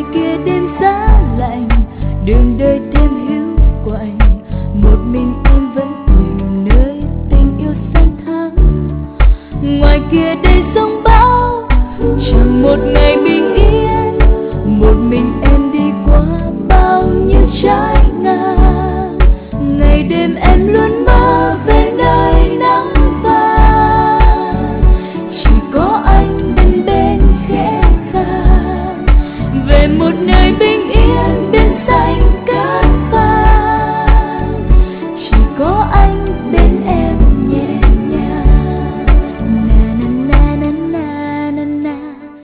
kia đêm giá lạnh, đường đời thêm hiu quạnh, một mình em vẫn hiểu nơi tình yêu xanh thẳm. Ngoài kia đây sóng bão, chẳng một ngày bình yên, một mình em đi qua bao nhiêu trái ngang. Ngày đêm em luôn